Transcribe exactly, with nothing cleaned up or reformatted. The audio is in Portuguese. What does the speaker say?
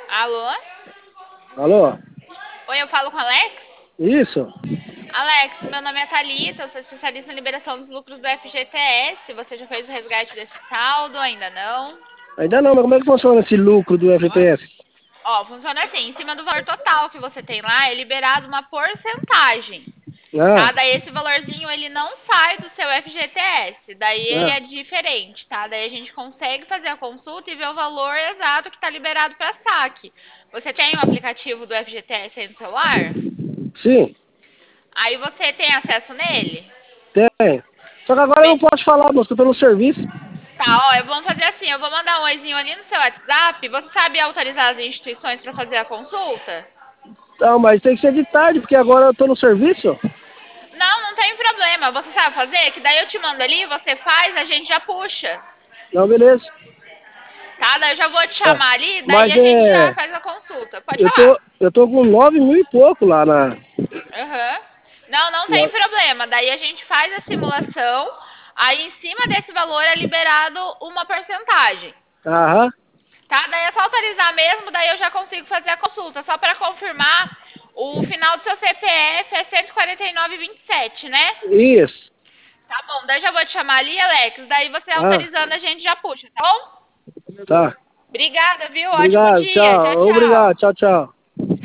Alô? Alô? Oi, eu falo com o Alex? Isso? Alex, meu nome é Thalita, eu sou especialista em liberação dos lucros do F G T S. Você já fez o resgate desse saldo? Ainda não? Ainda não, mas como é que funciona esse lucro do F G T S? Ó, funciona assim, em cima do valor total que você tem lá, é liberado uma porcentagem, Ah, tá? Daí esse valorzinho, ele não sai do seu F G T S, daí ele ah, é diferente, tá? Daí a gente consegue fazer a consulta e ver o valor exato que está liberado para saque. Você tem o aplicativo do F G T S aí no celular? sim, Aí você tem acesso nele? tem. Só que agora eu não Be- posso falar, moço, que eu tô no serviço. Tá, ó, eu vou fazer assim, eu vou mandar um oizinho ali no seu WhatsApp. Você sabe autorizar as instituições para fazer a consulta? Não, mas tem que ser de tarde, porque agora eu tô no serviço. Não, não tem problema. Você sabe fazer? Que daí eu te mando ali, você faz, a gente já puxa. Não, beleza. Tá? Daí eu já vou te Tá. chamar ali, daí Mas a gente já é. faz a consulta. Pode Eu tô, falar. eu tô com nove mil e pouco lá na. Uhum. Não, não tem na- problema. Daí a gente faz a simulação. Aí em cima desse valor é liberado uma porcentagem. Aham. Tá? Daí é só autorizar mesmo, daí eu já consigo fazer a consulta. Só para confirmar, o final do seu C P F é cento e quarenta e nove e vinte e sete, né? Isso. Tá bom, daí já vou te chamar ali, Alex. Daí você Ah, autorizando, a gente já puxa, tá bom? tá. Obrigada, viu? Ótimo Obrigado, dia. Tchau, tchau. Obrigado, tchau. tchau, tchau.